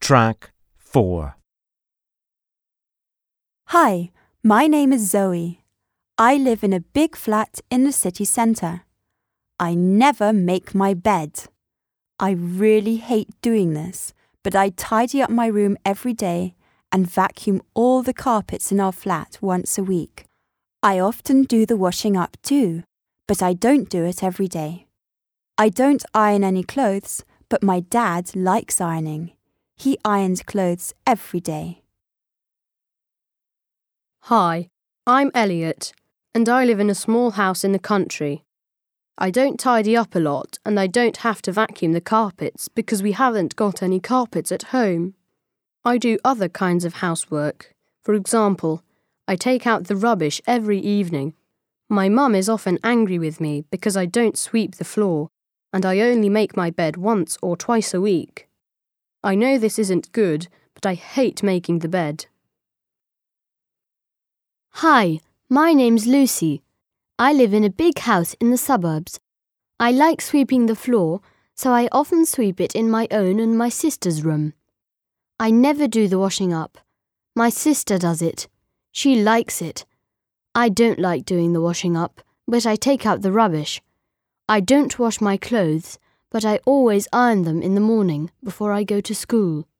Track 4. Hi, my name is Zoe. I live in a big flat in the city centre. I never make my bed. I really hate doing this, but I tidy up my room every day and vacuum all the carpets in our flat once a week. I often do the washing up too, but I don't do it every day. I don't iron any clothes, but my dad likes ironing. He irons clothes every day. Hi, I'm Elliot, and I live in a small house in the country. I don't tidy up a lot, and I don't have to vacuum the carpets because we haven't got any carpets at home. I do other kinds of housework. For example, I take out the rubbish every evening. My mum is often angry with me because I don't sweep the floor, and I only make my bed once or twice a week. I know this isn't good, but I hate making the bed. Hi, my name's Lucy. I live in a big house in the suburbs. I like sweeping the floor, so I often sweep it in my own and my sister's room. I never do the washing up. My sister does it. She likes it. I don't like doing the washing up, but I take out the rubbish. I don't wash my clothes, but I always iron them in the morning before I go to school.